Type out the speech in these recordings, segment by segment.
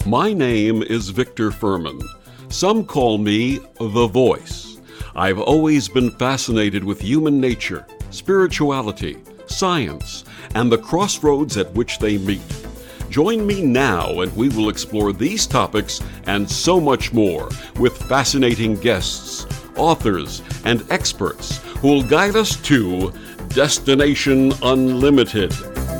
My name is Victor Furman. Some call me The Voice. I've always been fascinated with human nature, spirituality, science, and the crossroads at which they meet. Join me now and we will explore these topics and so much more with fascinating guests, authors, and experts who will guide us to Destination Unlimited.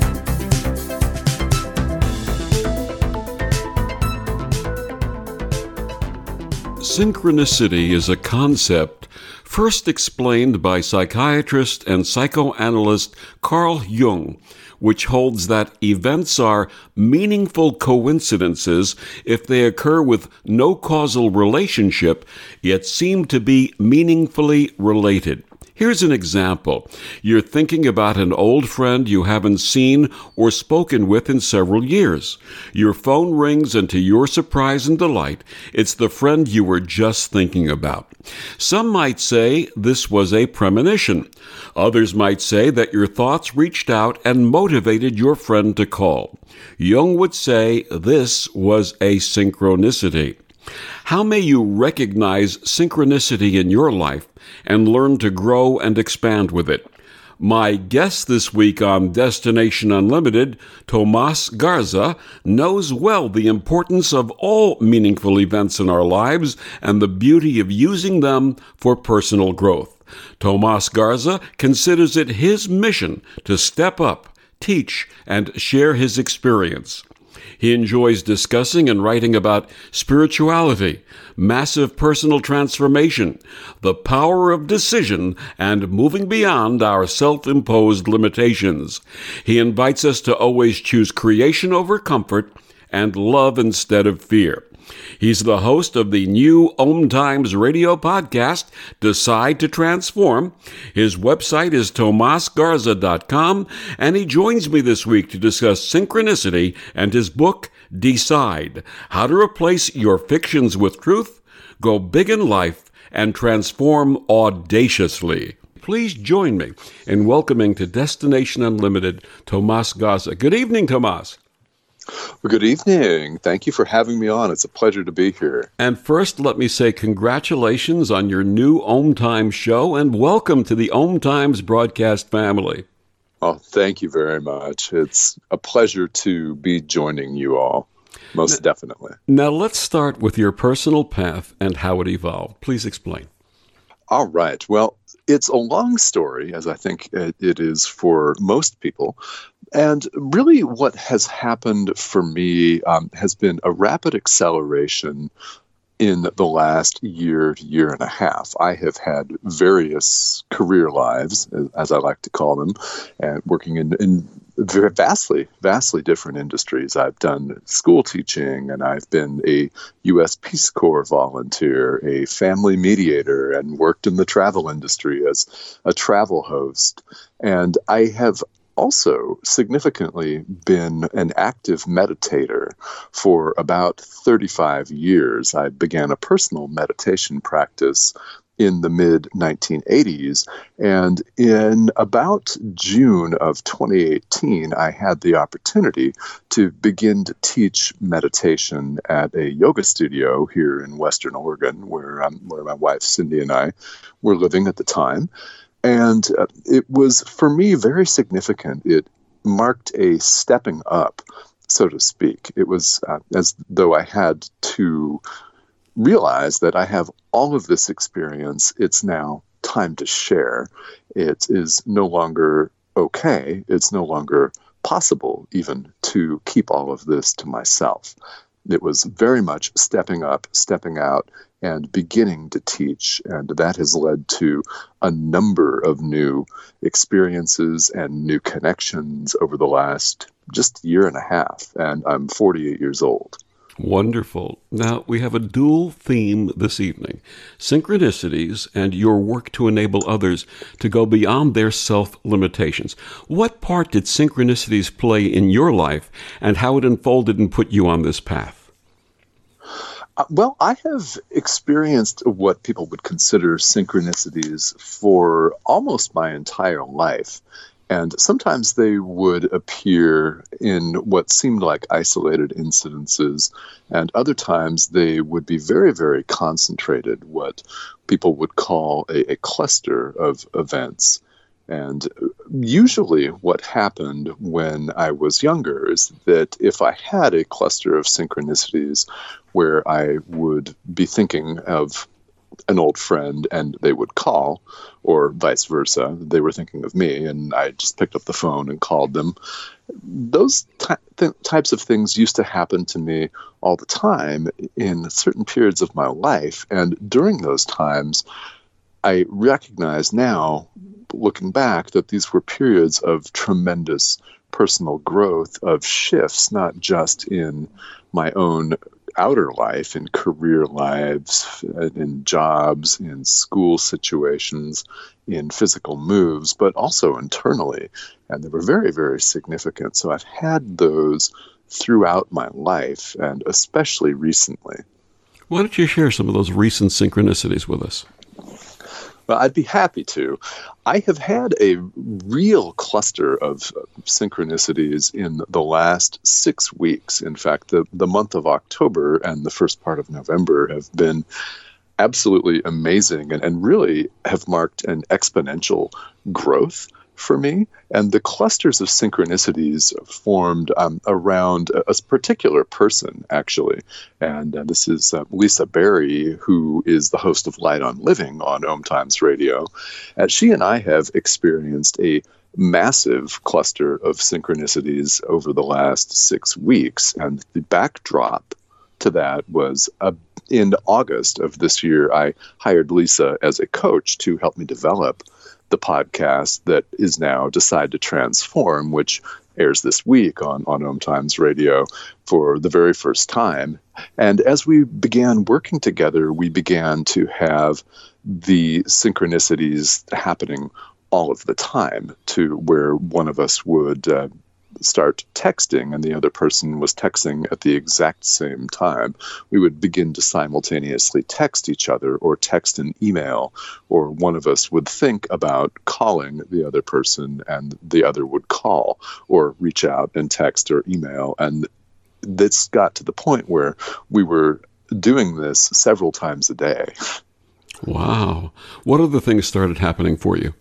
Synchronicity is a concept first explained by psychiatrist and psychoanalyst Carl Jung, which holds that events are meaningful coincidences if they occur with no causal relationship, yet seem to be meaningfully related. Here's an example. You're thinking about an old friend you haven't seen or spoken with in several years. Your phone rings, and to your surprise and delight, it's the friend you were just thinking about. Some might say this was a premonition. Others might say that your thoughts reached out and motivated your friend to call. Jung would say this was a synchronicity. How may you recognize synchronicity in your life and learn to grow and expand with it? My guest this week on Destination Unlimited, Tomas Garza, knows well the importance of all meaningful events in our lives and the beauty of using them for personal growth. Tomas Garza considers it his mission to step up, teach, and share his experience. He enjoys discussing and writing about spirituality, massive personal transformation, the power of decision, and moving beyond our self-imposed limitations. He invites us to always choose creation over comfort and love instead of fear. He's the host of the new Om Times radio podcast, Decide to Transform. His website is tomasgarza.com, and he joins me this week to discuss synchronicity and his book, Decide: How to Replace Your Fictions with Truth, Go Big in Life, and Transform Audaciously. Please join me in welcoming to Destination Unlimited, Tomas Garza. Good evening, Tomas. Well, good evening. Thank you for having me on. It's a pleasure to be here. And first, let me say congratulations on your new Om Times show and welcome to the Om Times broadcast family. Oh, thank you very much. It's a pleasure to be joining you all, most definitely. Now, let's start with your personal path and how it evolved. Please explain. All right. Well, it's a long story, as I think it is for most people. And really what has happened for me has been a rapid acceleration in the last year and a half. I have had various career lives, as I like to call them, and working in very vastly different industries. I've done school teaching, and I've been a U.S. Peace Corps volunteer, a family mediator, and worked in the travel industry as a travel host. And I have also significantly been an active meditator for about 35 years. I began a personal meditation practice in the mid-1980s, and in about June of 2018, I had the opportunity to begin to teach meditation at a yoga studio here in Western Oregon, where my wife Cindy and I were living at the time. And it was, for me, very significant. It marked a stepping up, so to speak. It was as though I had to realize that I have all of this experience. It's now time to share. It is no longer okay. It's no longer possible even to keep all of this to myself. It was very much stepping up, stepping out, and beginning to teach. And that has led to a number of new experiences and new connections over the last just year and a half. And I'm 48 years old. Wonderful. Now, we have a dual theme this evening: synchronicities and your work to enable others to go beyond their self-limitations. What part did synchronicities play in your life, and how it unfolded and put you on this path? Well, I have experienced what people would consider synchronicities for almost my entire life. And sometimes they would appear in what seemed like isolated incidences, and other times they would be very, very concentrated, what people would call a cluster of events. And usually what happened when I was younger is that if I had a cluster of synchronicities where I would be thinking of an old friend and they would call, or vice versa, they were thinking of me and I just picked up the phone and called them, those types of things used to happen to me all the time in certain periods of my life. And during those times, I recognize now, looking back, that these were periods of tremendous personal growth, of shifts, not just in my own outer life, in career lives, in jobs, in school situations, in physical moves, but also internally. And they were very, very significant. So I've had those throughout my life, and especially recently. Why don't you share some of those recent synchronicities with us? Well, I'd be happy to. I have had a real cluster of synchronicities in the last 6 weeks. In fact, the month of October and the first part of November have been absolutely amazing and really have marked an exponential growth for me. And the clusters of synchronicities formed around a particular person, actually. And this is Lisa Berry, who is the host of Light on Living on Om Times Radio. She and I have experienced a massive cluster of synchronicities over the last 6 weeks. And the backdrop to that was in August of this year, I hired Lisa as a coach to help me develop the podcast that is now Decide to Transform, which airs this week on Om Times Radio for the very first time. And as we began working together, we began to have the synchronicities happening all of the time, to where one of us would start texting and the other person was texting at the exact same time. We would begin to simultaneously text each other or text an email, or one of us would think about calling the other person and the other would call or reach out and text or email. And this got to the point where we were doing this several times a day. Wow. What other things started happening for you?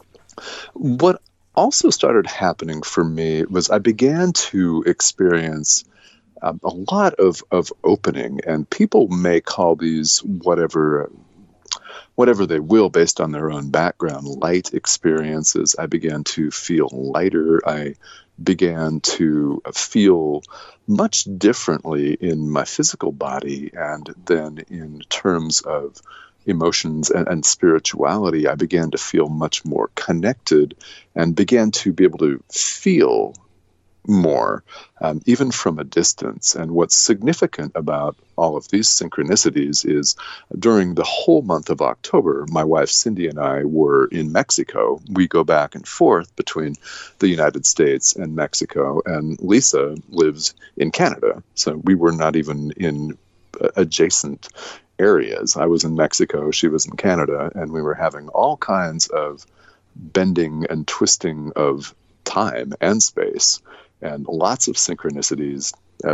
What also started happening for me was I began to experience a lot of opening, and people may call these whatever they will based on their own background, light experiences. I began to feel lighter. I began to feel much differently in my physical body, and then in terms of emotions and spirituality, I began to feel much more connected and began to be able to feel more, even from a distance. And what's significant about all of these synchronicities is during the whole month of October, my wife Cindy and I were in Mexico. We go back and forth between the United States and Mexico, and Lisa lives in Canada. So we were not even in adjacent areas. I was in Mexico, she was in Canada, and we were having all kinds of bending and twisting of time and space, and lots of synchronicities.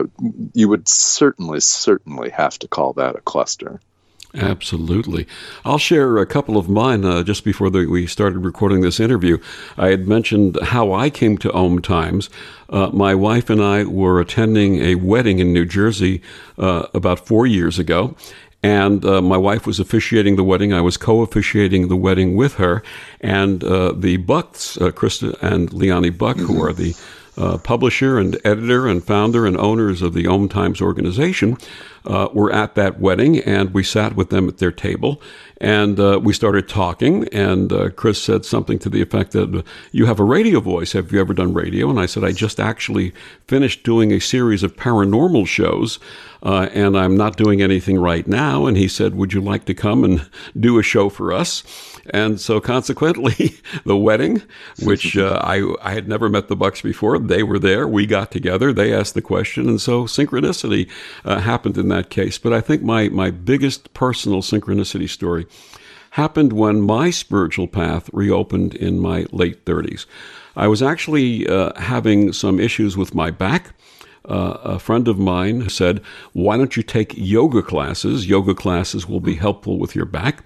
You would certainly have to call that a cluster. Absolutely. I'll share a couple of mine just before we started recording this interview. I had mentioned how I came to Om Times. My wife and I were attending a wedding in New Jersey about 4 years ago. And my wife was officiating the wedding. I was co-officiating the wedding with her. And the Bucks, Krista and Leonie Buck, who are the publisher and editor and founder and owners of the Om Times organization, were at that wedding. And we sat with them at their table. And we started talking. And Chris said something to the effect that, you have a radio voice. Have you ever done radio? And I said, I just actually finished doing a series of paranormal shows. And I'm not doing anything right now. And he said, would you like to come and do a show for us? And so consequently, the wedding, which I had never met the Bucks before, they were there. We got together. They asked the question. And so synchronicity happened in that case. But I think my biggest personal synchronicity story happened when my spiritual path reopened in my late 30s. I was actually having some issues with my back. A friend of mine said, why don't you take yoga classes? Yoga classes will be helpful with your back.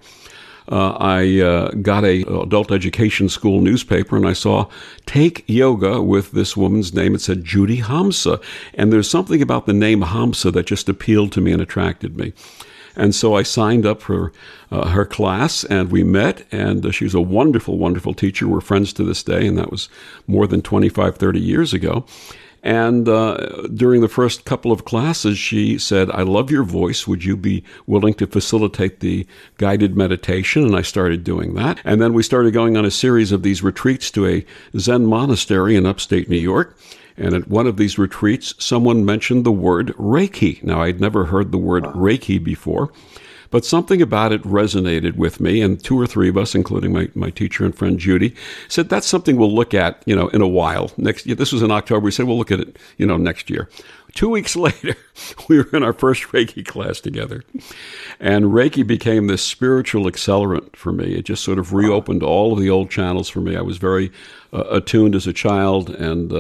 I got a adult education school newspaper, and I saw Take Yoga with this woman's name. It said Judy Hamsa. And there's something about the name Hamsa that just appealed to me and attracted me. And so I signed up for her class, and we met, and she was a wonderful, wonderful teacher. We're friends to this day, and that was more than 25, 30 years ago. And during the first couple of classes, she said, I love your voice. Would you be willing to facilitate the guided meditation? And I started doing that. And then we started going on a series of these retreats to a Zen monastery in upstate New York. And at one of these retreats, someone mentioned the word Reiki. Now, I'd never heard the word Reiki before, but something about it resonated with me. And two or three of us, including my teacher and friend Judy, said, that's something we'll look at, in a while. Next year, this was in October. We said, we'll look at it, next year. 2 weeks later, we were in our first Reiki class together. And Reiki became this spiritual accelerant for me. It just sort of reopened all of the old channels for me. I was very attuned as a child, and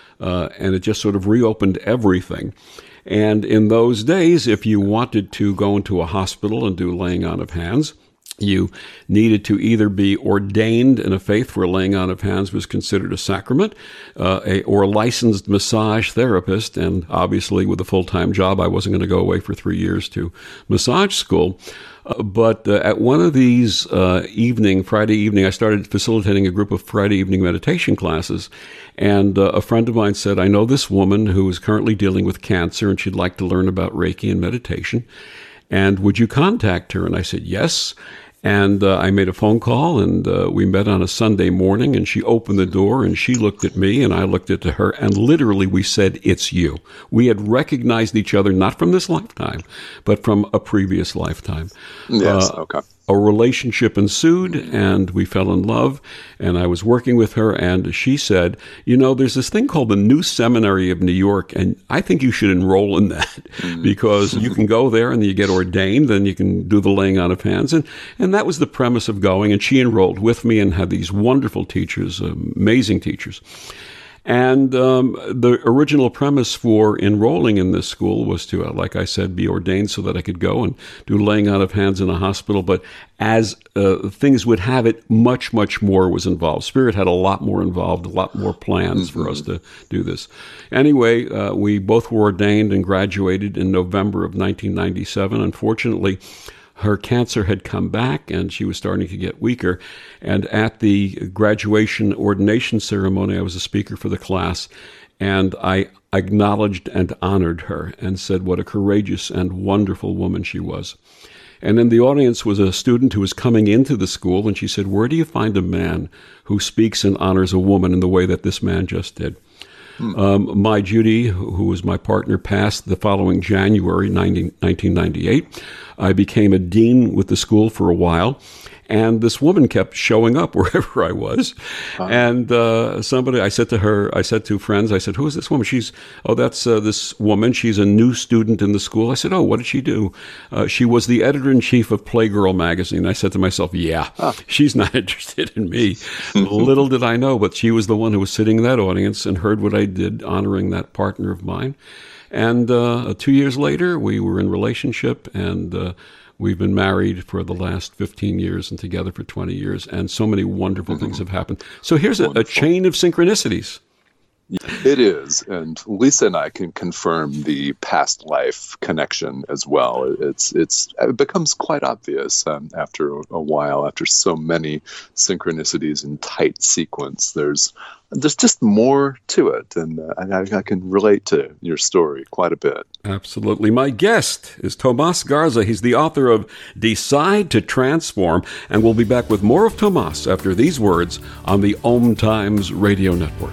it just sort of reopened everything. And in those days, if you wanted to go into a hospital and do laying on of hands, you needed to either be ordained in a faith where laying on of hands was considered a sacrament, or a licensed massage therapist. And obviously, with a full-time job, I wasn't going to go away for 3 years to massage school. But at one of these Friday evening, I started facilitating a group of Friday evening meditation classes. And a friend of mine said, I know this woman who is currently dealing with cancer, and she'd like to learn about Reiki and meditation. And would you contact her? And I said, yes. And I made a phone call, and we met on a Sunday morning, and she opened the door, and she looked at me, and I looked at her, and literally we said, it's you. We had recognized each other, not from this lifetime, but from a previous lifetime. Yes, okay. A relationship ensued, and we fell in love, and I was working with her, and she said, there's this thing called the New Seminary of New York, and I think you should enroll in that, because you can go there, and you get ordained, then you can do the laying on of hands, and that was the premise of going, and she enrolled with me and had these wonderful teachers, amazing teachers. And the original premise for enrolling in this school was to, like I said, be ordained so that I could go and do laying on of hands in a hospital. But as things would have it, much, much more was involved. Spirit had a lot more involved, a lot more plans for us to do this. Anyway, we both were ordained and graduated in November of 1997. Unfortunately, her cancer had come back, and she was starting to get weaker. And at the graduation ordination ceremony, I was a speaker for the class, and I acknowledged and honored her and said what a courageous and wonderful woman she was. And in the audience was a student who was coming into the school, and she said, where do you find a man who speaks and honors a woman in the way that this man just did? My Judy, who was my partner, passed the following January 1998. I became a dean with the school for a while, and this woman kept showing up wherever I was. And I said to friends, I said, who is this woman? That's this woman. She's a new student in the school. I said, what did she do? She was the editor-in-chief of Playgirl magazine. I said to myself, she's not interested in me. Little did I know, but she was the one who was sitting in that audience and heard what I did, honoring that partner of mine. And 2 years later, we were in relationship, and we've been married for the last 15 years and together for 20 years, and so many wonderful things have happened. So here's a chain of synchronicities. It is, and Lisa and I can confirm the past life connection as well. It becomes quite obvious after a while, after so many synchronicities in tight sequence. There's just more to it, and I can relate to your story quite a bit. Absolutely. My guest is Tomas Garza. He's the author of Decide to Transform, and we'll be back with more of Tomas after these words on the Om Times Radio Network.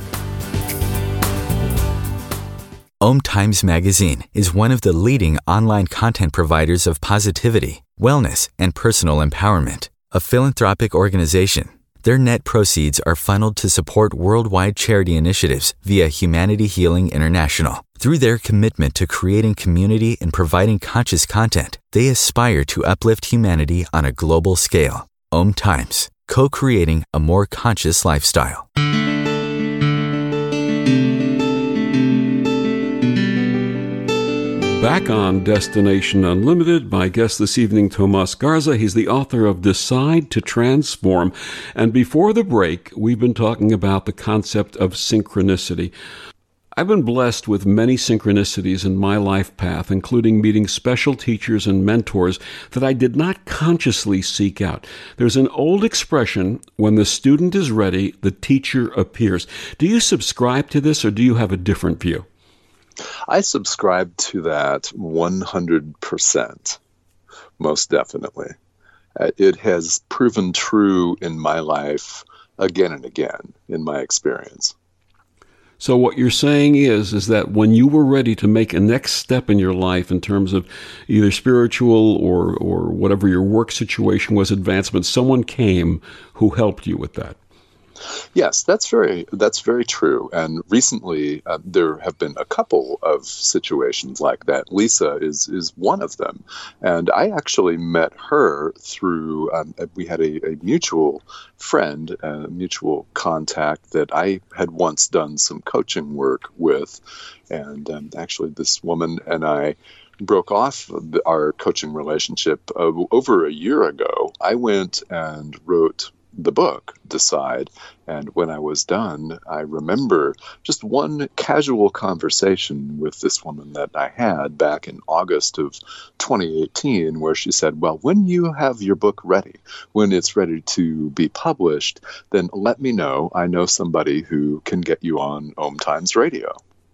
Om Times Magazine is one of the leading online content providers of positivity, wellness, and personal empowerment. A philanthropic organization, their net proceeds are funneled to support worldwide charity initiatives via Humanity Healing International. Through their commitment to creating community and providing conscious content, they aspire to uplift humanity on a global scale. Om Times, co-creating a more conscious lifestyle. Back on Destination Unlimited, my guest this evening, Tomas Garza. He's the author of Decide to Transform. And before the break, we've been talking about the concept of synchronicity. I've been blessed with many synchronicities in my life path, including meeting special teachers and mentors that I did not consciously seek out. There's an old expression, when the student is ready, the teacher appears. Do you subscribe to this, or do you have a different view? I subscribe to that 100%, most definitely. It has proven true in my life again and again, in my experience. So what you're saying is that when you were ready to make a next step in your life in terms of either spiritual or whatever your work situation was, advancement, someone came who helped you with that. Yes, that's very true. And recently, there have been a couple of situations like that. Lisa is one of them, and I actually met her through. We had a mutual friend, a mutual contact that I had once done some coaching work with, and actually, this woman and I broke off our coaching relationship over a year ago. I went and wrote the book, Decide. And when I was done, I remember just one casual conversation with this woman that I had back in August of 2018, where she said, well, when you have your book ready, when it's ready to be published, then let me know. I know somebody who can get you on Om Times Radio.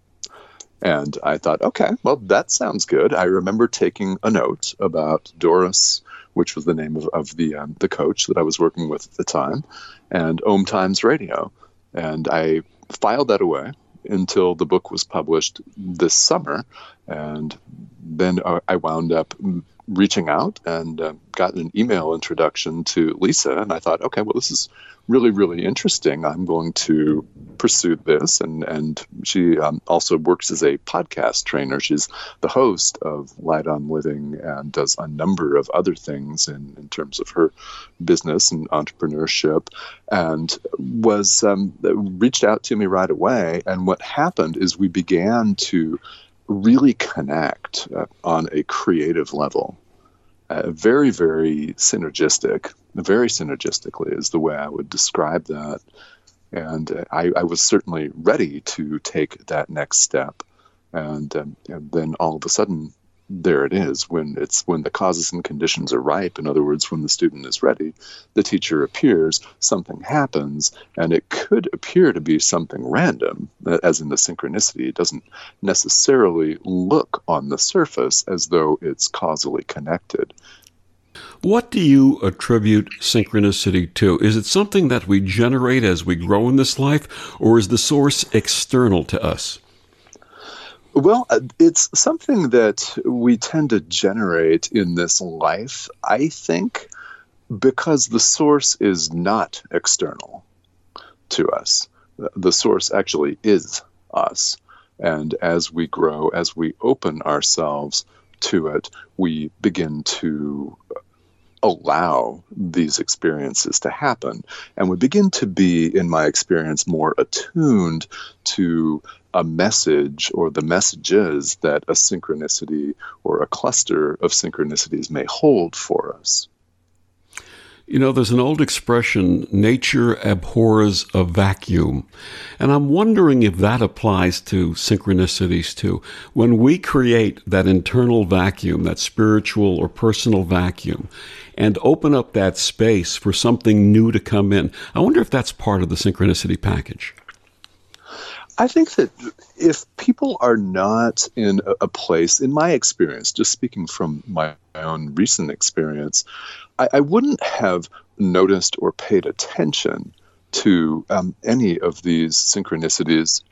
And I thought, okay, well, that sounds good. I remember taking a note about Doris, which was the name of the coach that I was working with at the time, and Om Times Radio. And I filed that away until the book was published this summer. And then I wound up reaching out and got an email introduction to Lisa. And I thought, okay, well, this is really, really interesting. I'm going to pursue this. And she also works as a podcast trainer. She's the host of Light on Living and does a number of other things in terms of her business and entrepreneurship, and was reached out to me right away. And what happened is we began to really connect on a creative level. Very, very synergistic. Very synergistically is the way I would describe that. And I was certainly ready to take that next step. And then all of a sudden, there it is. When the causes and conditions are ripe, in other words, when the student is ready, the teacher appears, something happens, and it could appear to be something random, as in the synchronicity. It doesn't necessarily look on the surface as though it's causally connected. What do you attribute synchronicity to? Is it something that we generate as we grow in this life, or is the source external to us? Well, it's something that we tend to generate in this life, I think, because the source is not external to us. The source actually is us. And as we grow, as we open ourselves to it, we begin to allow these experiences to happen. And we begin to be, in my experience, more attuned to a message or the messages that a synchronicity or a cluster of synchronicities may hold for us. You know, there's an old expression, nature abhors a vacuum. And I'm wondering if that applies to synchronicities too. When we create that internal vacuum, that spiritual or personal vacuum, and open up that space for something new to come in, I wonder if that's part of the synchronicity package. I think that if people are not in a place, in my experience, just speaking from my own recent experience, I wouldn't have noticed or paid attention to any of these synchronicities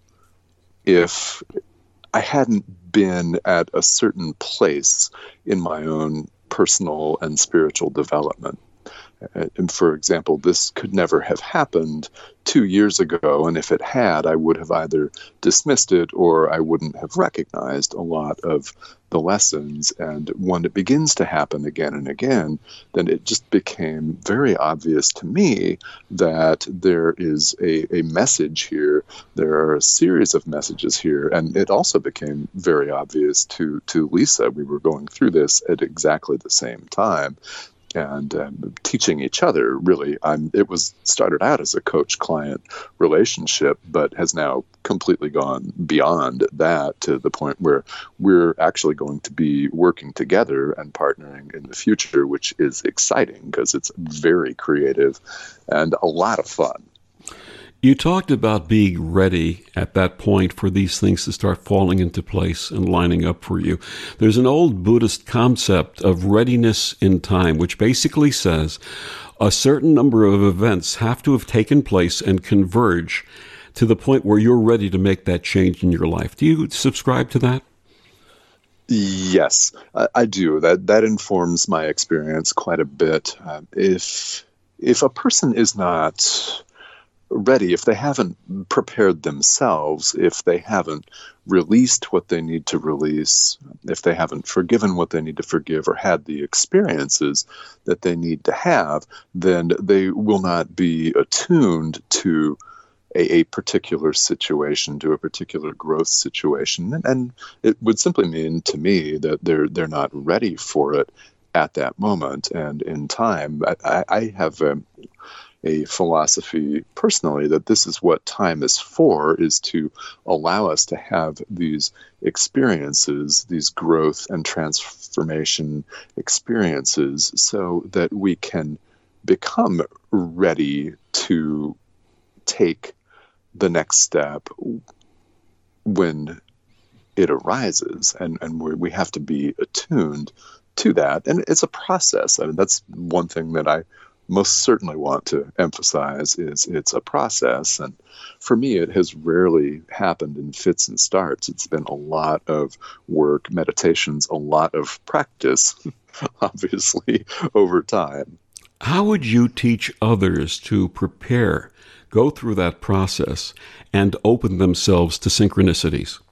if I hadn't been at a certain place in my own personal and spiritual development. And for example, this could never have happened 2 years ago, and if it had, I would have either dismissed it or I wouldn't have recognized a lot of the lessons. And when it begins to happen again and again, then it just became very obvious to me that there is a message here. There are a series of messages here. And it also became very obvious to Lisa. We were going through this at exactly the same time. And teaching each other, really. It was started out as a coach-client relationship, but has now completely gone beyond that to the point where we're actually going to be working together and partnering in the future, which is exciting because it's very creative and a lot of fun. You talked about being ready at that point for these things to start falling into place and lining up for you. There's an old Buddhist concept of readiness in time, which basically says a certain number of events have to have taken place and converge to the point where you're ready to make that change in your life. Do you subscribe to that? Yes, I do. That informs my experience quite a bit. If a person is not ready, if they haven't prepared themselves, if they haven't released what they need to release, if they haven't forgiven what they need to forgive or had the experiences that they need to have, then they will not be attuned to a particular situation, to a particular growth situation. And it would simply mean to me that they're not ready for it at that moment. And in time, I have a philosophy personally that this is what time is for, is to allow us to have these experiences, these growth and transformation experiences, so that we can become ready to take the next step when it arises. And we have to be attuned to that. And it's a process. I mean, that's one thing that I most certainly want to emphasize, is it's a process. And for me, it has rarely happened in fits and starts. It's been a lot of work, meditations, a lot of practice, obviously, over time. How would you teach others to prepare, go through that process, and open themselves to synchronicities?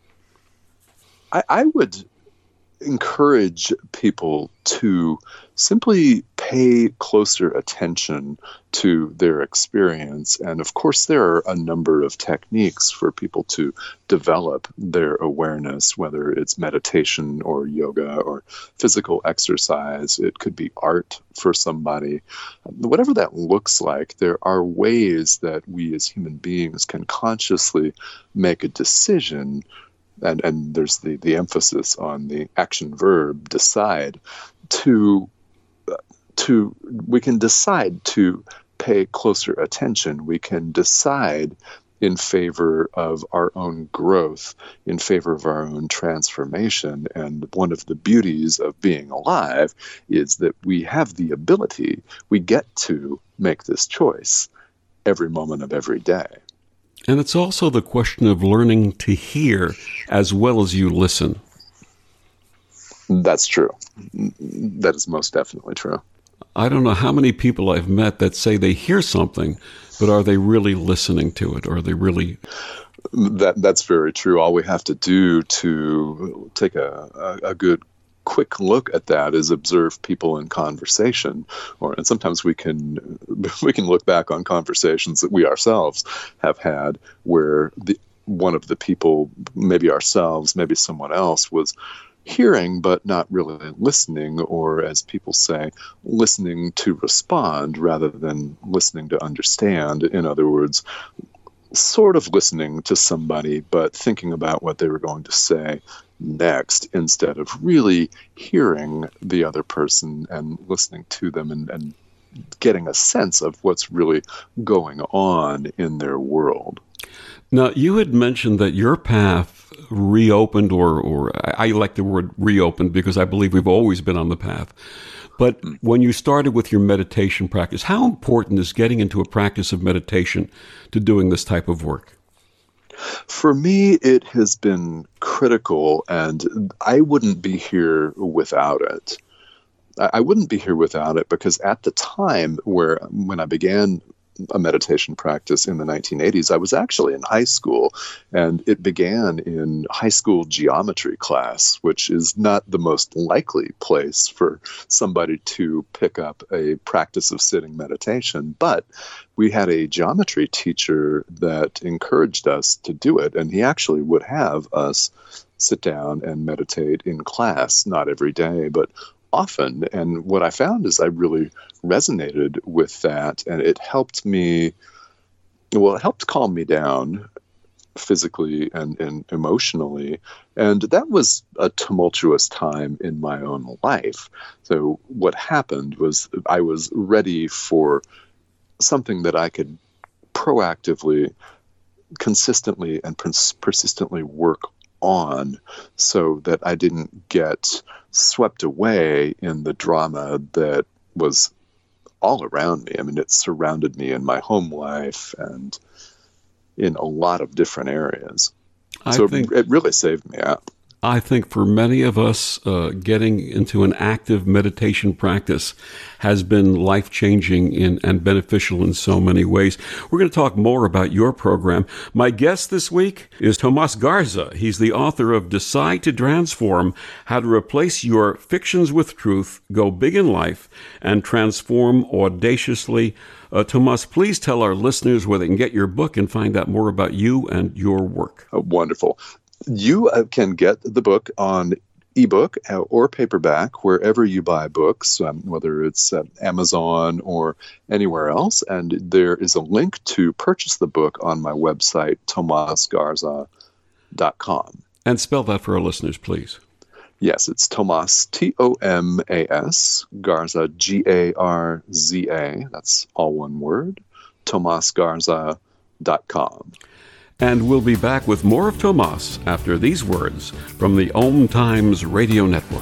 I would encourage people to simply pay closer attention to their experience. And of course, there are a number of techniques for people to develop their awareness, whether it's meditation or yoga or physical exercise. It could be art for somebody. Whatever that looks like, there are ways that we as human beings can consciously make a decision. And there's the emphasis on the action verb, decide, we can decide to pay closer attention. We can decide in favor of our own growth, in favor of our own transformation. And one of the beauties of being alive is that we have the ability, we get to make this choice every moment of every day. And it's also the question of learning to hear as well as you listen. That's true. That is most definitely true. I don't know how many people I've met that say they hear something, but are they really listening to it? Or are they really... That's very true. All we have to do to take a good quick look at that is observe people in conversation, and sometimes we can look back on conversations that we ourselves have had where one of the people, maybe ourselves, maybe someone else, was hearing but not really listening, or as people say, listening to respond rather than listening to understand. In other words, sort of listening to somebody but thinking about what they were going to say next, instead of really hearing the other person and listening to them and getting a sense of what's really going on in their world. Now, you had mentioned that your path reopened, or I like the word reopened because I believe we've always been on the path. But when you started with your meditation practice, how important is getting into a practice of meditation to doing this type of work? For me, it has been critical, and I wouldn't be here without it. I wouldn't be here without it, because at the time when I began a meditation practice in the 1980s, I was actually in high school, and it began in high school geometry class, which is not the most likely place for somebody to pick up a practice of sitting meditation. But we had a geometry teacher that encouraged us to do it, and he actually would have us sit down and meditate in class, not every day, but often. And what I found is I really resonated with that, and it helped calm me down physically and emotionally. And that was a tumultuous time in my own life. So what happened was I was ready for something that I could proactively, consistently, and persistently work on, so that I didn't get swept away in the drama that was all around me. I mean, it surrounded me in my home life and in a lot of different areas. It really saved me out. I think for many of us, getting into an active meditation practice has been life-changing and beneficial in so many ways. We're going to talk more about your program. My guest this week is Tomas Garza. He's the author of Decide to Transform: How to Replace Your Fictions with Truth, Go Big in Life, and Transform Audaciously. Tomas, please tell our listeners where they can get your book and find out more about you and your work. Wonderful. You can get the book on ebook or paperback wherever you buy books, whether it's Amazon or anywhere else. And there is a link to purchase the book on my website, tomasgarza.com. And spell that for our listeners, please. Yes, it's Tomas, Tomas, Garza, Garza. That's all one word, tomasgarza.com. And we'll be back with more of Tomas after these words from the Om Times Radio Network.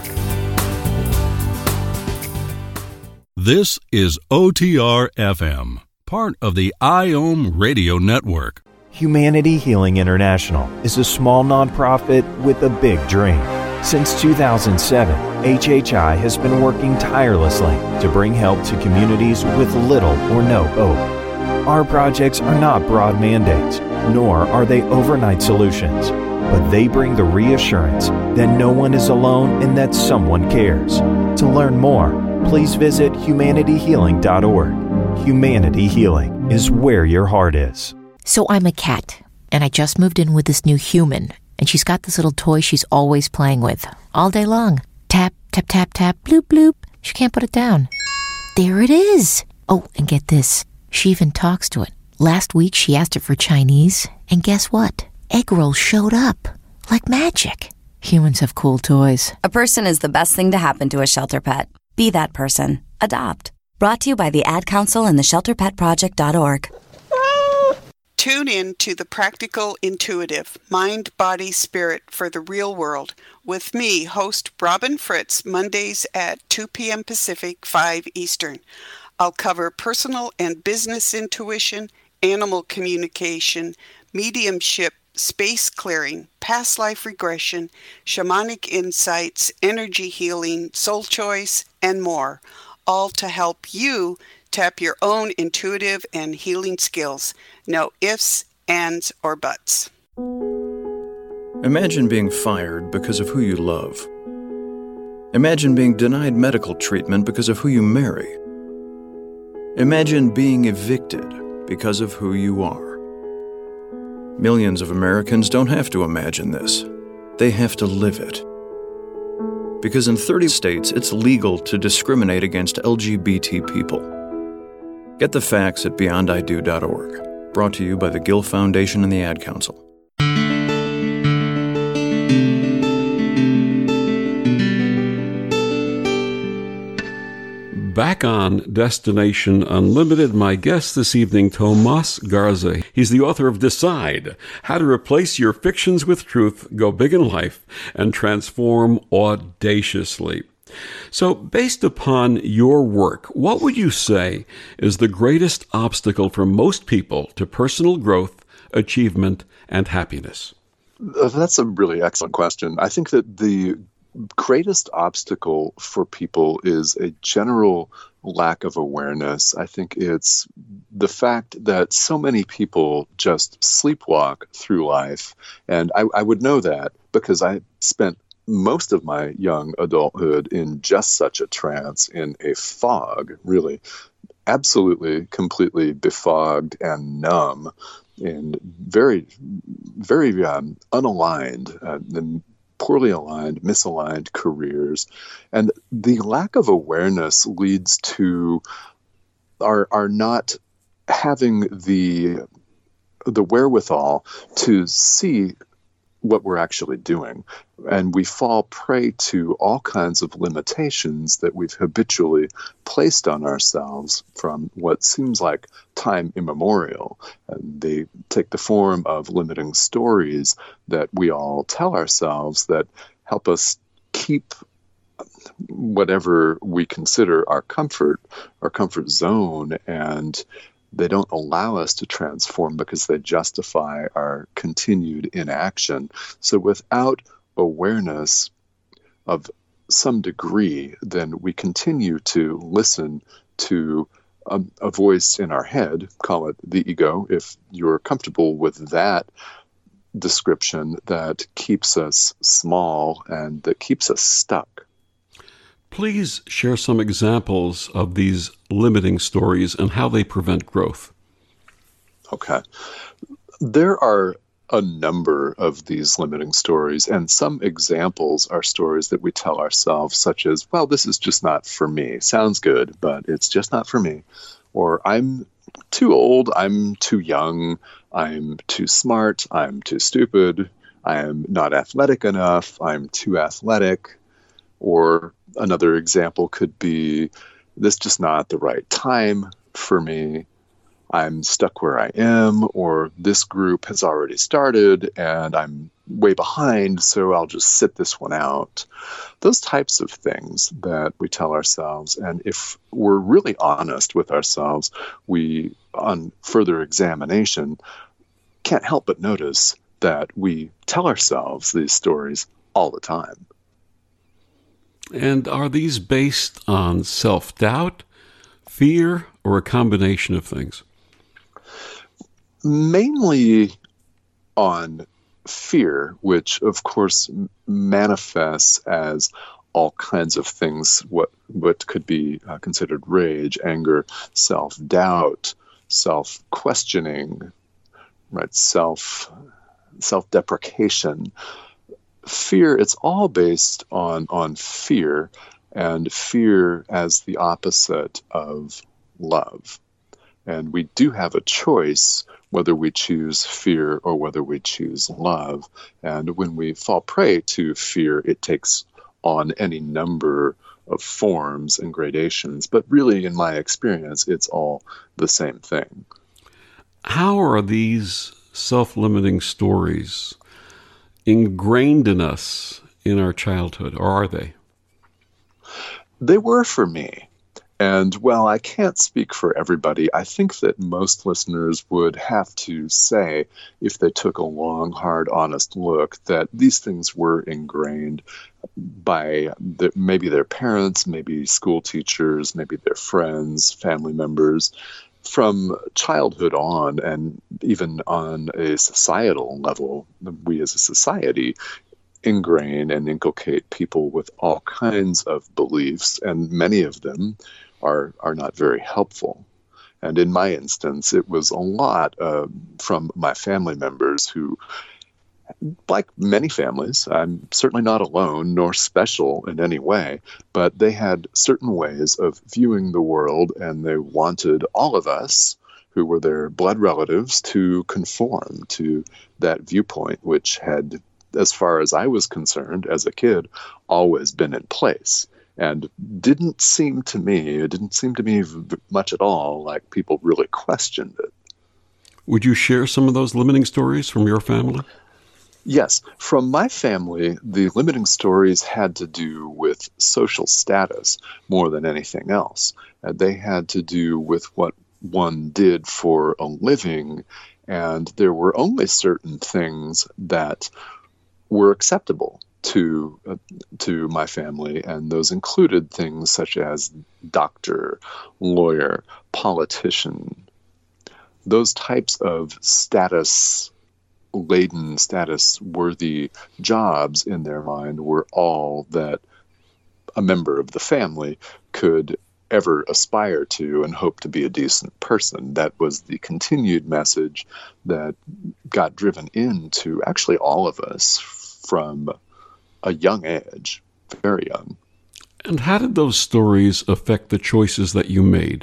This is OTR-FM, part of the IOM Radio Network. Humanity Healing International is a small nonprofit with a big dream. Since 2007, HHI has been working tirelessly to bring help to communities with little or no hope. Our projects are not broad mandates, nor are they overnight solutions, but they bring the reassurance that no one is alone and that someone cares. To learn more, please visit humanityhealing.org. Humanity Healing is where your heart is. So I'm a cat, and I just moved in with this new human, and she's got this little toy she's always playing with, all day long. Tap, tap, tap, tap, bloop, bloop. She can't put it down. There it is. Oh, and get this. She even talks to it. Last week, she asked it for Chinese, and guess what? Egg rolls showed up. Like magic. Humans have cool toys. A person is the best thing to happen to a shelter pet. Be that person. Adopt. Brought to you by the Ad Council and the ShelterPetProject.org. Tune in to The Practical Intuitive, Mind, Body, Spirit for the Real World with me, host Robin Fritz, Mondays at 2 p.m. Pacific, 5 Eastern. I'll cover personal and business intuition, animal communication, mediumship, space clearing, past life regression, shamanic insights, energy healing, soul choice, and more, all to help you tap your own intuitive and healing skills. No ifs, ands, or buts. Imagine being fired because of who you love. Imagine being denied medical treatment because of who you marry. Imagine being evicted because of who you are. Millions of Americans don't have to imagine this. They have to live it. Because in 30 states, it's legal to discriminate against LGBT people. Get the facts at beyondido.org. Brought to you by the Gill Foundation and the Ad Council. Back on Destination Unlimited, my guest this evening, Tomas Garza. He's the author of Decide: How to Replace Your Fictions with Truth, Go Big in Life, and Transform Audaciously. So, based upon your work, what would you say is the greatest obstacle for most people to personal growth, achievement, and happiness? That's a really excellent question. I think that the greatest obstacle for people is a general lack of awareness. I think it's the fact that so many people just sleepwalk through life. And I would know that because I spent most of my young adulthood in just such a trance, in a fog, really, absolutely, completely befogged and numb, and very, very unaligned, and poorly aligned, misaligned careers. And the lack of awareness leads to our not having the wherewithal to see what we're actually doing. And we fall prey to all kinds of limitations that we've habitually placed on ourselves from what seems like time immemorial. And they take the form of limiting stories that we all tell ourselves that help us keep whatever we consider our comfort zone, and they don't allow us to transform because they justify our continued inaction. So without awareness of some degree, then we continue to listen to a voice in our head, call it the ego, if you're comfortable with that description, that keeps us small and that keeps us stuck. Please share some examples of these limiting stories and how they prevent growth. Okay. There are a number of these limiting stories, and some examples are stories that we tell ourselves, such as, well, this is just not for me. Sounds good, but it's just not for me. Or I'm too old, I'm too young, I'm too smart, I'm too stupid, I'm not athletic enough, I'm too athletic. Or another example could be, this is just not the right time for me. I'm stuck where I am, or this group has already started and I'm way behind, so I'll just sit this one out. Those types of things that we tell ourselves. And if we're really honest with ourselves, we, on further examination, can't help but notice that we tell ourselves these stories all the time. And are these based on self-doubt, fear, or a combination of things? Mainly on fear, which of course manifests as all kinds of things, what could be considered rage, anger, self-doubt, self-questioning, right? Self-deprecation. Fear, it's all based on fear, and fear as the opposite of love. And we do have a choice whether we choose fear or whether we choose love. And when we fall prey to fear, it takes on any number of forms and gradations. But really, in my experience, it's all the same thing. How are these self-limiting stories ingrained in us in our childhood, or are they? They were for me. And while I can't speak for everybody, I think that most listeners would have to say, if they took a long, hard, honest look, that these things were ingrained by maybe their parents, maybe school teachers, maybe their friends, family members, from childhood on, and even on a societal level. We as a society ingrain and inculcate people with all kinds of beliefs, and many of them are not very helpful. And in my instance, it was a lot from my family members who, like many families, I'm certainly not alone nor special in any way, but they had certain ways of viewing the world, and they wanted all of us who were their blood relatives to conform to that viewpoint, which had, as far as I was concerned as a kid, always been in place. And didn't seem to me much at all like people really questioned it. Would you share some of those limiting stories from your family? Yes. From my family, the limiting stories had to do with social status more than anything else. They had to do with what one did for a living, and there were only certain things that were acceptable to my family, and those included things such as doctor, lawyer, politician. Those types of status-laden, status-worthy jobs in their mind were all that a member of the family could ever aspire to and hope to be a decent person. That was the continued message that got driven into actually all of us from a young age, very young. And how did those stories affect the choices that you made?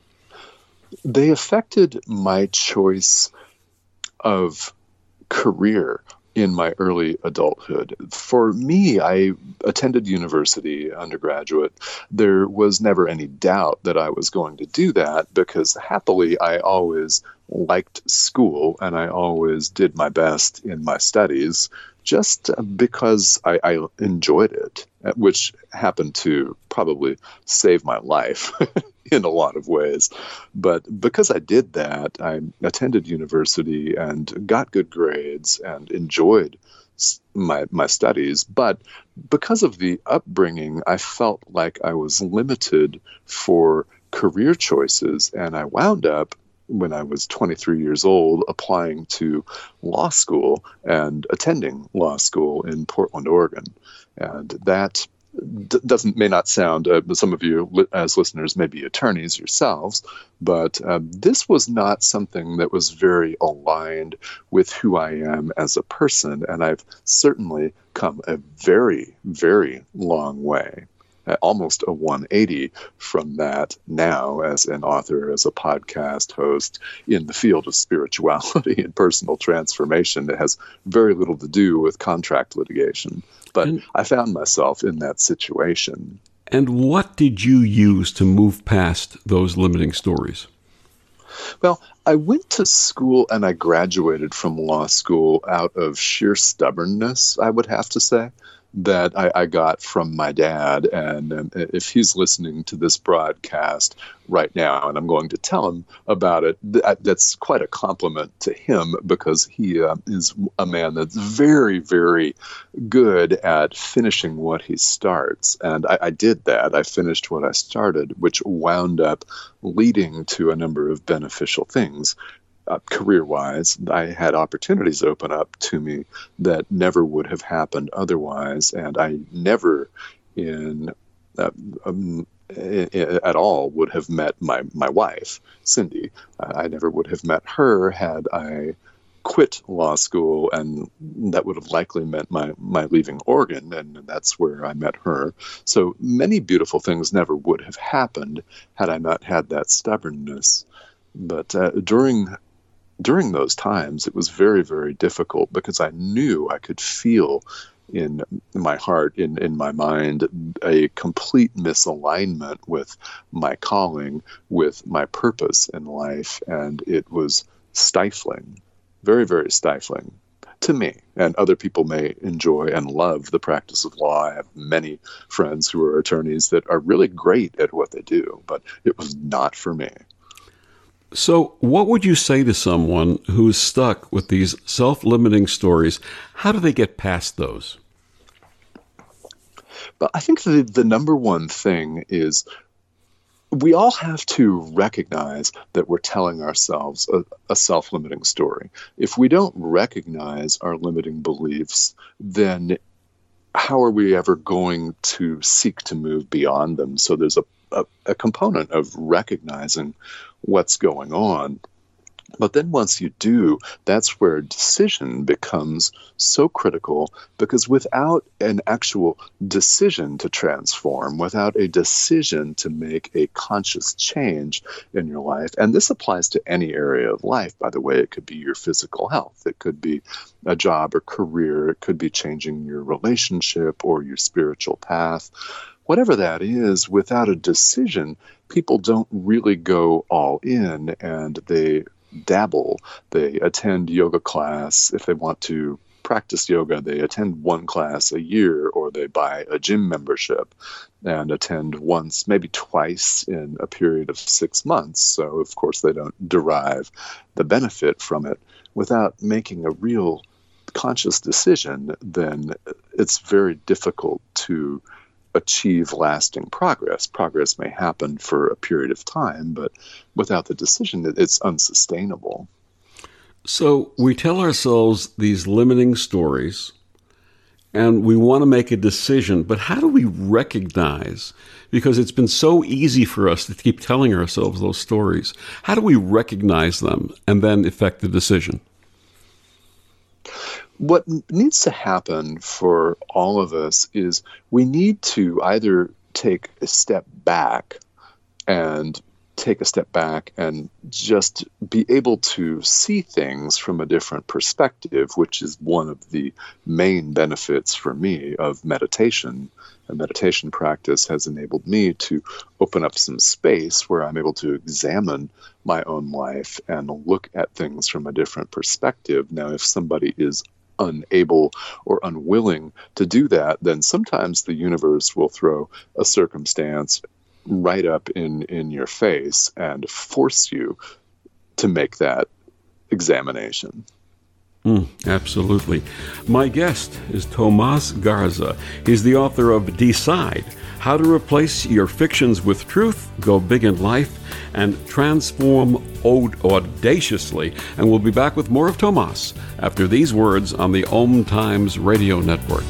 They affected my choice of career in my early adulthood. For me, I attended university, undergraduate. There was never any doubt that I was going to do that because happily I always liked school and I always did my best in my studies just because I enjoyed it, which happened to probably save my life in a lot of ways. But because I did that, I attended university and got good grades and enjoyed my studies. But because of the upbringing, I felt like I was limited for career choices, and I wound up, when I was 23 years old, applying to law school and attending law school in Portland, Oregon. And that may not sound, some of you as listeners may be attorneys yourselves, but this was not something that was very aligned with who I am as a person. And I've certainly come a very, very long way. Almost a 180 from that now as an author, as a podcast host in the field of spirituality and personal transformation that has very little to do with contract litigation. But I found myself in that situation. And what did you use to move past those limiting stories? Well, I went to school and I graduated from law school out of sheer stubbornness, I would have to say, that I got from my dad. And if he's listening to this broadcast right now, and I'm going to tell him about it, that's quite a compliment to him, because he is a man that's very, very good at finishing what he starts. And I did that. I finished what I started, which wound up leading to a number of beneficial things. Career-wise, I had opportunities open up to me that never would have happened otherwise, and I never at all would have met my wife, Cindy. I never would have met her had I quit law school, and that would have likely meant my leaving Oregon, and that's where I met her. So many beautiful things never would have happened had I not had that stubbornness. But during those times, it was very, very difficult, because I knew I could feel in my heart, in my mind, a complete misalignment with my calling, with my purpose in life. And it was stifling, very, very stifling to me. And other people may enjoy and love the practice of law. I have many friends who are attorneys that are really great at what they do, but it was not for me. So what would you say to someone who's stuck with these self-limiting stories? How do they get past those? But I think the number one thing is we all have to recognize that we're telling ourselves a self-limiting story. If we don't recognize our limiting beliefs, then how are we ever going to seek to move beyond them? So there's a component of recognizing what's going on. But then once you do, that's where decision becomes so critical, because without an actual decision to transform, without a decision to make a conscious change in your life, and this applies to any area of life, by the way, it could be your physical health, it could be a job or career, it could be changing your relationship or your spiritual path. Whatever that is, without a decision, people don't really go all in, and they dabble. They attend yoga class. If they want to practice yoga, they attend one class a year, or they buy a gym membership and attend once, maybe twice in a period of 6 months. So, of course, they don't derive the benefit from it. Without making a real conscious decision, then it's very difficult to achieve lasting progress. Progress may happen for a period of time, but without the decision, it's unsustainable. So we tell ourselves these limiting stories, and we want to make a decision, but how do we recognize, because it's been so easy for us to keep telling ourselves those stories, how do we recognize them and then effect the decision? What needs to happen for all of us is we need to either take a step back and just be able to see things from a different perspective, which is one of the main benefits for me of meditation. A meditation practice has enabled me to open up some space where I'm able to examine my own life and look at things from a different perspective. Now, if somebody is unable or unwilling to do that, then sometimes the universe will throw a circumstance right up in your face and force you to make that examination. Absolutely. My guest is Tomas Garza. He's the author of Decide: How to Replace Your Fictions with Truth, Go Big in Life, and Transform Audaciously. And we'll be back with more of Tomas after these words on the Om Times Radio Network.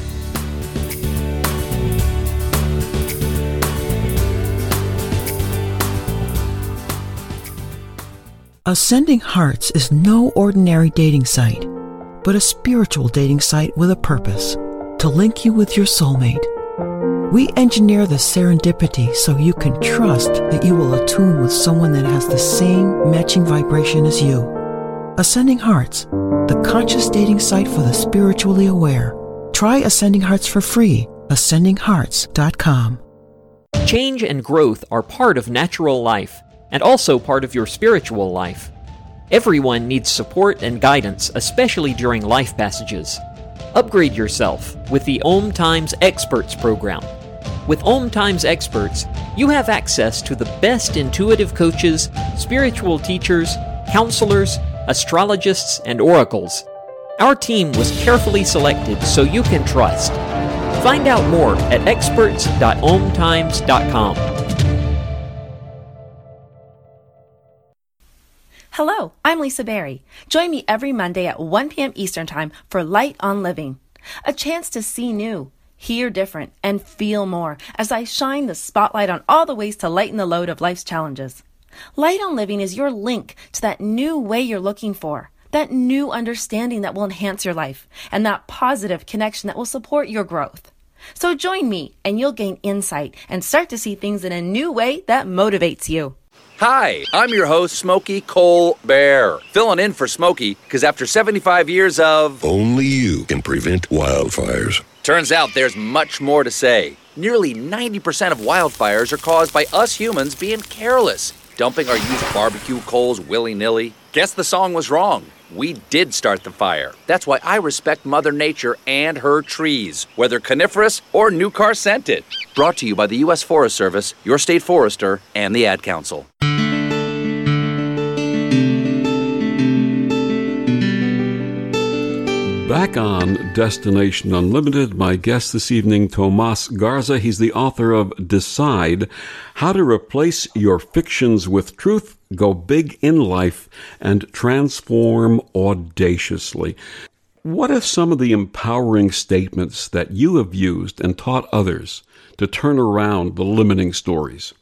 Ascending Hearts is no ordinary dating site, but a spiritual dating site with a purpose: to link you with your soulmate. We engineer the serendipity so you can trust that you will attune with someone that has the same matching vibration as you. Ascending Hearts, the conscious dating site for the spiritually aware. Try Ascending Hearts for free. AscendingHearts.com. Change and growth are part of natural life, and also part of your spiritual life. Everyone needs support and guidance, especially during life passages. Upgrade yourself with the Om Times Experts program. With Om Times Experts, you have access to the best intuitive coaches, spiritual teachers, counselors, astrologists, and oracles. Our team was carefully selected so you can trust. Find out more at experts.omtimes.com. Hello, I'm Lisa Berry. Join me every Monday at 1 p.m. Eastern Time for Light on Living, a chance to see new, hear different, and feel more as I shine the spotlight on all the ways to lighten the load of life's challenges. Light on Living is your link to that new way you're looking for, that new understanding that will enhance your life, and that positive connection that will support your growth. So join me and you'll gain insight and start to see things in a new way that motivates you. Hi, I'm your host, Smokey Colbert, filling in for Smokey because after 75 years of... Only you can prevent wildfires. Turns out there's much more to say. Nearly 90% of wildfires are caused by us humans being careless, dumping our used barbecue coals willy-nilly. Guess the song was wrong. We did start the fire. That's why I respect Mother Nature and her trees, whether coniferous or new car scented. Brought to you by the U.S. Forest Service, your state forester, and the Ad Council. Back on Destination Unlimited, my guest this evening, Tomas Garza. He's the author of Decide: How to Replace Your Fictions with Truth, Go Big in Life, and Transform Audaciously. What are some of the empowering statements that you have used and taught others to turn around the limiting stories?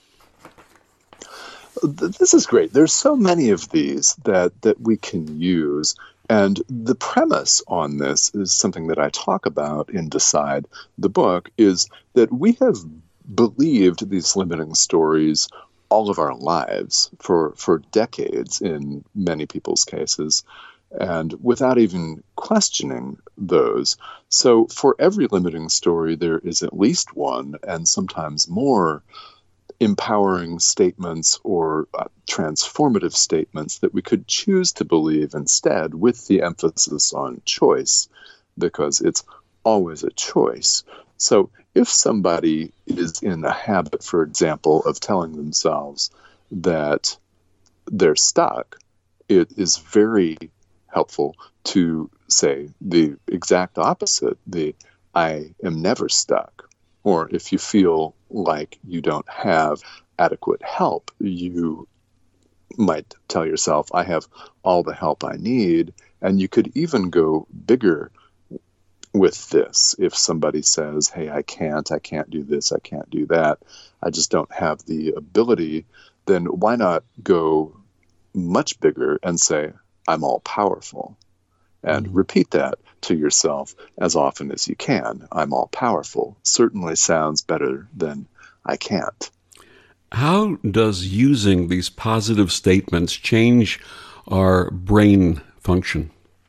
This is great. There's so many of these that we can use. And the premise on this is something that I talk about in Decide, the book, is that we have believed these limiting stories all of our lives for decades in many people's cases, and without even questioning those. So for every limiting story, there is at least one, and sometimes more, empowering statements or transformative statements that we could choose to believe instead, with the emphasis on choice, because it's always a choice. So if somebody is in a habit, for example, of telling themselves that they're stuck, it is very helpful to say the exact opposite. I am never stuck. Or if you feel like you don't have adequate help, you might tell yourself, I have all the help I need. And you could even go bigger with this. If somebody says, hey, I can't do this, I can't do that, I just don't have the ability, then why not go much bigger and say, I'm all powerful? And repeat that to yourself as often as you can. I'm all powerful certainly sounds better than I can't. How does using these positive statements change our brain function?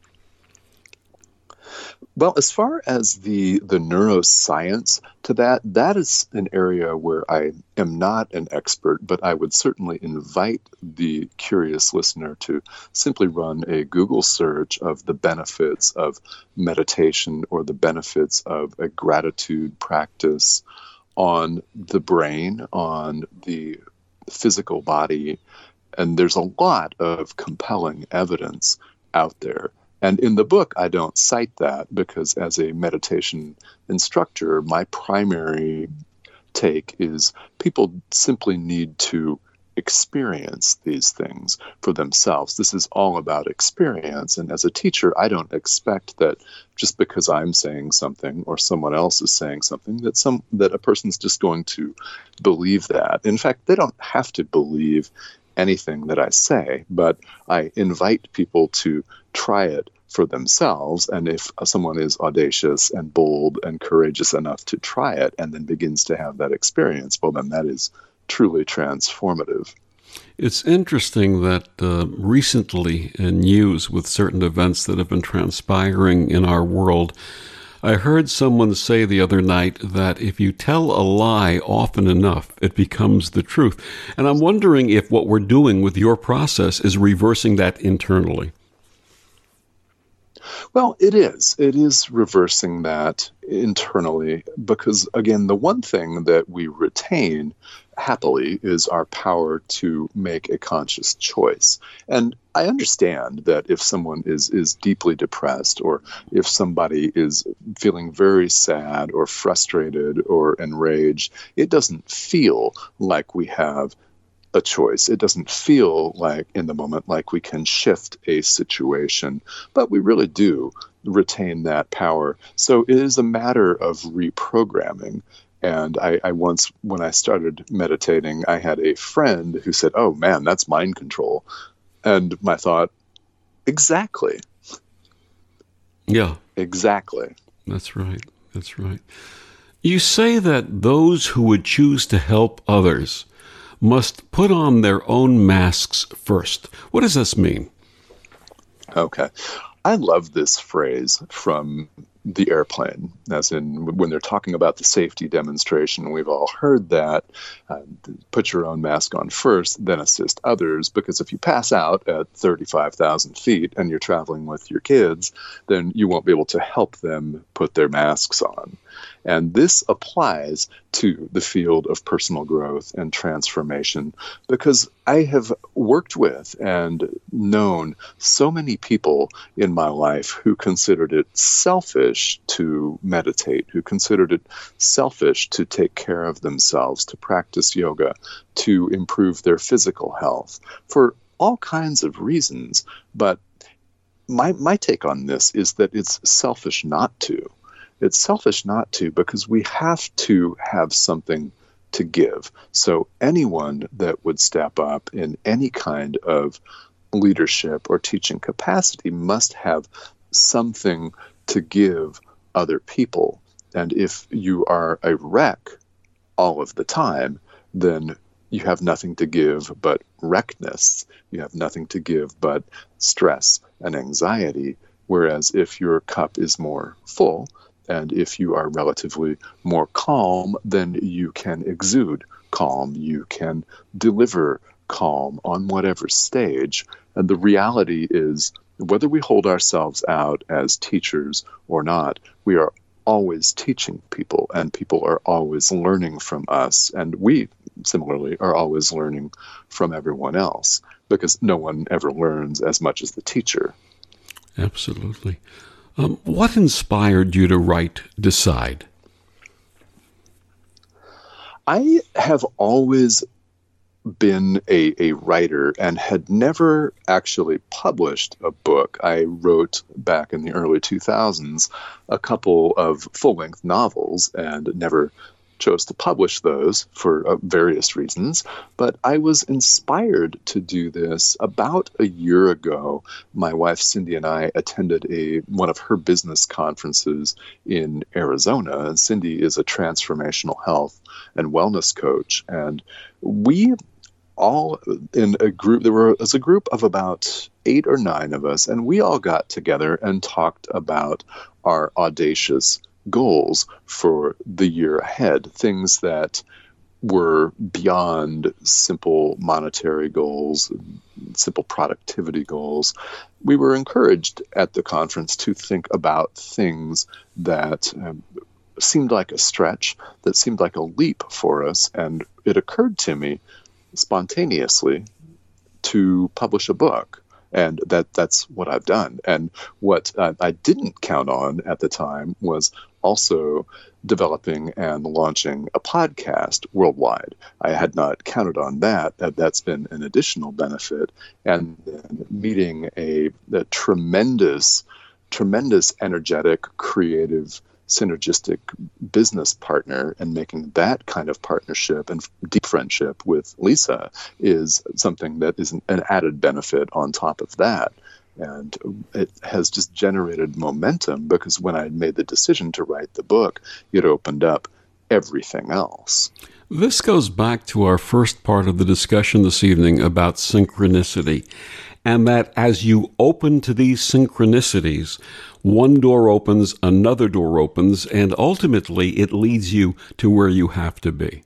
Well, as far as the neuroscience to that is an area where I am not an expert, but I would certainly invite the curious listener to simply run a Google search of the benefits of meditation or the benefits of a gratitude practice on the brain, on the physical body. And there's a lot of compelling evidence out there. And in the book, I don't cite that because as a meditation instructor, my primary take is people simply need to experience these things for themselves. This is all about experience. And as a teacher, I don't expect that just because I'm saying something or someone else is saying something, that a person's just going to believe that. In fact, they don't have to believe anything that I say, but I invite people to try it for themselves. And if someone is audacious and bold and courageous enough to try it and then begins to have that experience, well, then that is truly transformative. It's interesting that recently in news with certain events that have been transpiring in our world, I heard someone say the other night that if you tell a lie often enough, it becomes the truth. And I'm wondering if what we're doing with your process is reversing that internally. Well, it is. It is reversing that internally because, again, the one thing that we retain happily is our power to make a conscious choice. And I understand that if someone is deeply depressed or if somebody is feeling very sad or frustrated or enraged, it doesn't feel like we have a choice. It doesn't feel like in the moment like we can shift a situation, but we really do retain that power. So it is a matter of reprogramming. And I once, when I started meditating, I had a friend who said, oh man, that's mind control. And my thought, exactly. Yeah. Exactly. That's right. That's right. You say that those who would choose to help others must put on their own masks first. What does this mean? Okay. I love this phrase from the airplane, as in when they're talking about the safety demonstration. We've all heard that. Put your own mask on first, then assist others, because if you pass out at 35,000 feet and you're traveling with your kids, then you won't be able to help them put their masks on. And this applies to the field of personal growth and transformation because I have worked with and known so many people in my life who considered it selfish to meditate, who considered it selfish to take care of themselves, to practice yoga, to improve their physical health for all kinds of reasons. But my take on this is that it's selfish not to. It's selfish not to because we have to have something to give. So anyone that would step up in any kind of leadership or teaching capacity must have something to give other people. And if you are a wreck all of the time, then you have nothing to give but wreckness. You have nothing to give but stress and anxiety. Whereas if your cup is more full, and if you are relatively more calm, then you can exude calm. You can deliver calm on whatever stage. And the reality is, whether we hold ourselves out as teachers or not, we are always teaching people, and people are always learning from us. And we, similarly, are always learning from everyone else, because no one ever learns as much as the teacher. Absolutely. What inspired you to write Decide? I have always been a writer and had never actually published a book. I wrote back in the early 2000s a couple of full-length novels and never chose to publish those for various reasons, but I was inspired to do this about a year ago. My wife Cindy and I attended one of her business conferences in Arizona. And Cindy is a transformational health and wellness coach, and we all in a group, there was a group of about 8 or 9 of us, and we all got together and talked about our audacious goals for the year ahead, things that were beyond simple monetary goals, simple productivity goals. We were encouraged at the conference to think about things that seemed like a stretch, that seemed like a leap for us, and it occurred to me spontaneously to publish a book. And that's what I've done. And what I didn't count on at the time was also developing and launching a podcast worldwide. I had not counted on that. That's been an additional benefit. And then meeting a tremendous, energetic, creative, synergistic business partner and making that kind of partnership and deep friendship with Lisa is something that is an added benefit on top of that. And it has just generated momentum because when I made the decision to write the book, it opened up everything else. This goes back to our first part of the discussion this evening about synchronicity, and that as you open to these synchronicities, one door opens, another door opens, and ultimately it leads you to where you have to be.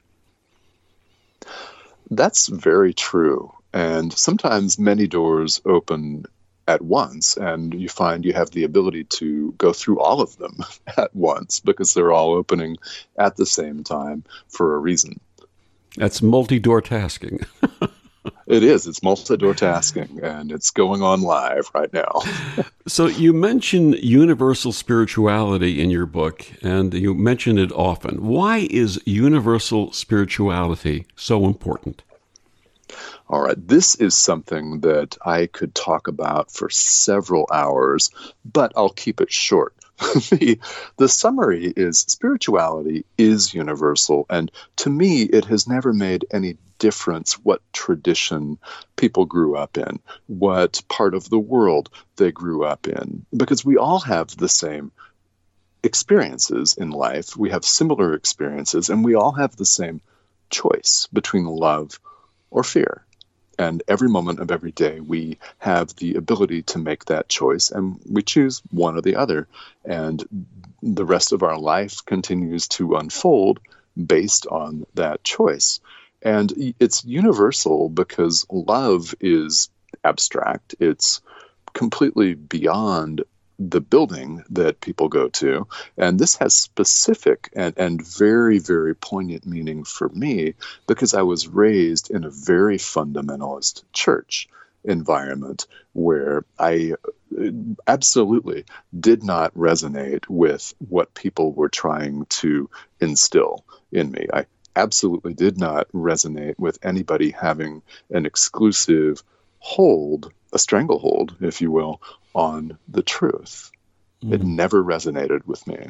That's very true. And sometimes many doors open at once, and you find you have the ability to go through all of them at once because they're all opening at the same time for a reason. That's multi-door tasking. It is. It's multi-door tasking, and it's going on live right now. So you mention universal spirituality in your book, and you mention it often. Why is universal spirituality so important? All right. This is something that I could talk about for several hours, but I'll keep it short. The summary is spirituality is universal, and to me, it has never made any difference what tradition people grew up in, what part of the world they grew up in, because we all have the same experiences in life. We have similar experiences, and we all have the same choice between love or fear. And every moment of every day, we have the ability to make that choice, and we choose one or the other. And the rest of our life continues to unfold based on that choice. And it's universal because love is abstract. It's completely beyond the building that people go to. And this has specific and very, very poignant meaning for me because I was raised in a very fundamentalist church environment where I absolutely did not resonate with what people were trying to instill in me. I absolutely did not resonate with anybody having an exclusive hold, a stranglehold, if you will, on the truth. It never resonated with me.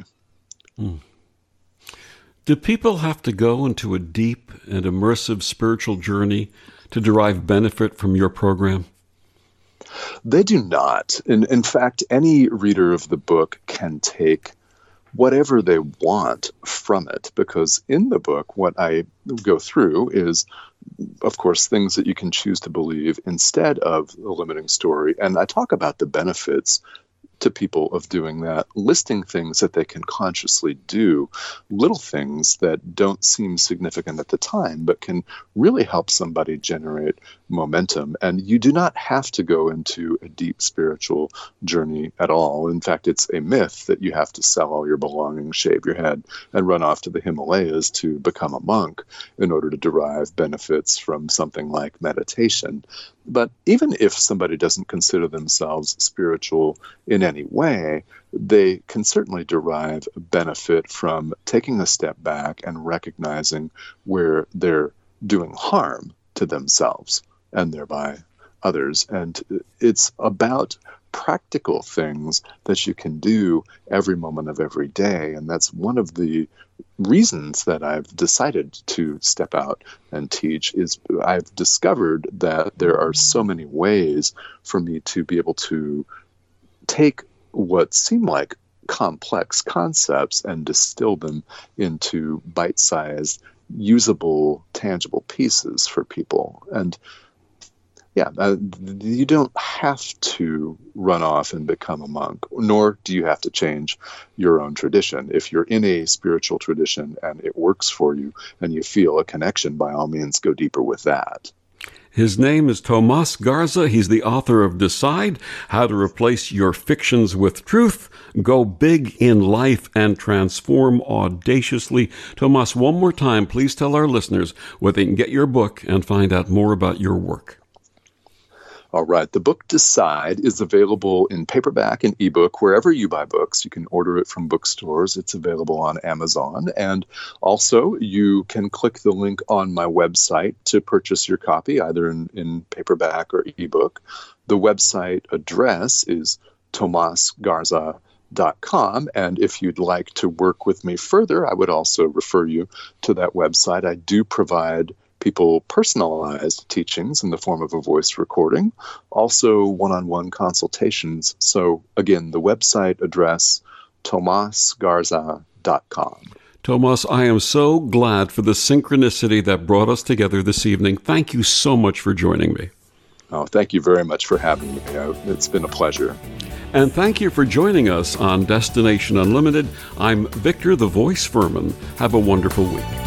Do people have to go into a deep and immersive spiritual journey to derive benefit from your program? They do not. In fact, any reader of the book can take whatever they want from it, because in the book, what I go through is, of course, things that you can choose to believe instead of the limiting story. And I talk about the benefits to people of doing that, listing things that they can consciously do, little things that don't seem significant at the time, but can really help somebody generate momentum. And you do not have to go into a deep spiritual journey at all. In fact, it's a myth that you have to sell all your belongings, shave your head, and run off to the Himalayas to become a monk in order to derive benefits from something like meditation. But even if somebody doesn't consider themselves spiritual in any way, they can certainly derive benefit from taking a step back and recognizing where they're doing harm to themselves and thereby others. And it's about practical things that you can do every moment of every day. And that's one of the reasons that I've decided to step out and teach, is I've discovered that there are so many ways for me to be able to take what seem like complex concepts and distill them into bite-sized, usable, tangible pieces for people. And you don't have to run off and become a monk, nor do you have to change your own tradition. If you're in a spiritual tradition and it works for you and you feel a connection, by all means, go deeper with that. His name is Tomas Garza. He's the author of Decide, How to Replace Your Fictions with Truth, Go Big in Life, and Transform Audaciously. Tomas, one more time, please tell our listeners where they can get your book and find out more about your work. All right. The book Decide is available in paperback and ebook wherever you buy books. You can order it from bookstores. It's available on Amazon. And also, you can click the link on my website to purchase your copy, either in paperback or ebook. The website address is tomasgarza.com. And if you'd like to work with me further, I would also refer you to that website. I do provide people personalized teachings in the form of a voice recording, also one-on-one consultations. So again, the website address, tomasgarza.com. Tomas, I am so glad for the synchronicity that brought us together this evening. Thank you so much for joining me. Oh, thank you very much for having me. It's been a pleasure. And thank you for joining us on Destination Unlimited. I'm Victor the Voice Furman. Have a wonderful week.